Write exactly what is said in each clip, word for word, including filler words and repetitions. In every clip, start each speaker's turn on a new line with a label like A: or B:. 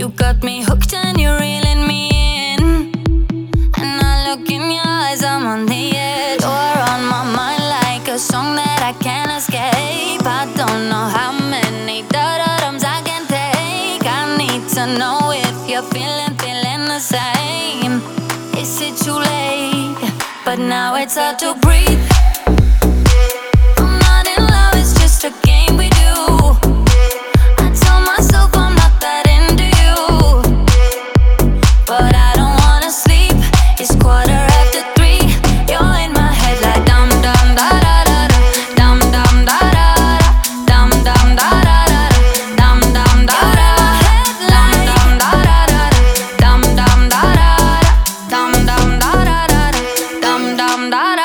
A: You got me hooked and you're reeling me in, and I look in your eyes, I'm on the edge. You're on my mind like a song that I can't escape. I don't know how many da-da-dums I can take. I need to know if you're feeling, feeling the same. Is it too late? But now it's hard to breathe. I'm not in love, it's just a game we do. I tell myself I'm not that into you, but I don't wanna sleep. It's quarter after three. You're in my head like dum dum da da da da, dum dum da da da, dum dum da da da, dum dum da da, dum dum da da da, dum dum da da, dum dum da da da, dum dum da da.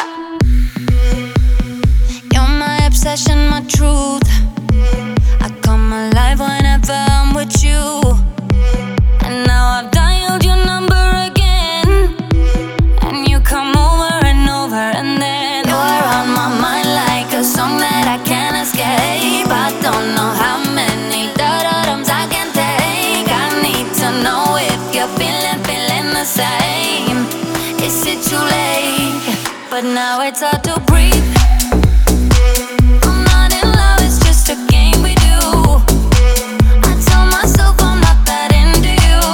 A: You're my obsession, my truth. I come alive whenever I'm with you. And now I've dialed your number again, and you come over and over, and then you're on my mind like a song that I can't escape. I don't know how many da-da-dums I can take. I need to know if you're feeling, feeling the same. Is it too late? But now it's hard to breathe. I'm not in love, it's just a game we do. I tell myself I'm not that into you,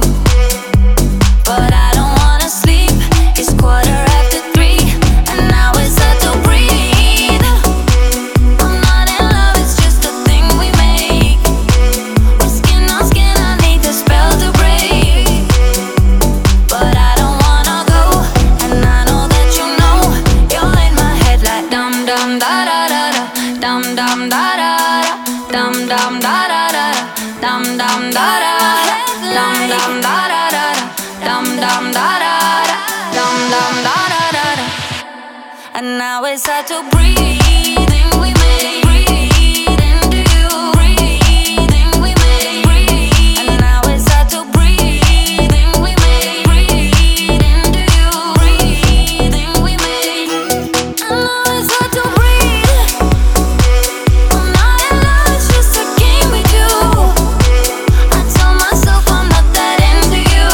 A: but I don't wanna sleep. It's quarter after three, and now it's hard to breathe. I'm not in love, it's just a thing we make. We're skin on skin, I need the spell to break, but I don't wanna go, and I know that you know. You're in my head like dum dum da da da da, dum dum da da da, dum dum da da da, dum dum da da, dum dum da da da, dum dum da da, dum dum da da da. And now it's hard to breathe. We make breathe into you. Breathing we make breathe. And now it's hard to breathe. We make breathe into you. Breathing we make. And now it's hard to breathe. I'm not in love, it's just a game we do. I tell myself I'm not that into you,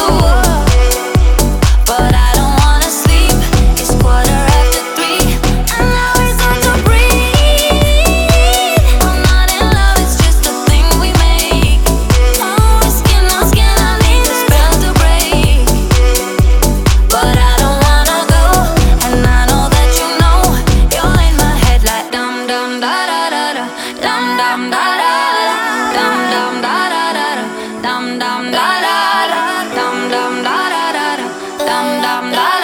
A: but I don't wanna sleep. It's quarter after three, and now it's hard to breathe. I'm not in love, it's just a thing we make. Oh, we're skin on skin, I need the spell to break, but I don't wanna go, and I know that you know. You're in my head like dum dum da da da da, dum dum da da da, dum dum da da da da, dum dum da da da, dum dum da da da, dum dum da.